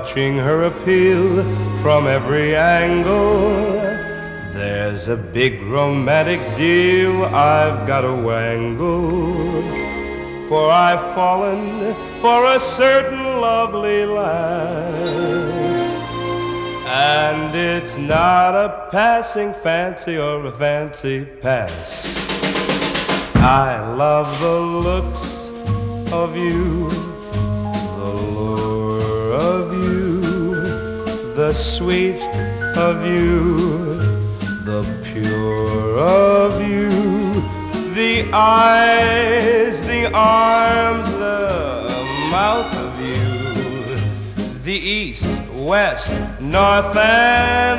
watching her appeal from every angle. There's a big romantic deal I've got to wangle, for I've fallen for a certain lovely lass, and it's not a passing fancy or a fancy pass. I love the looks of you, the lure of you, the sweet of you, the pure of you, the eyes, the arms, the mouth of you, the east, west, north, and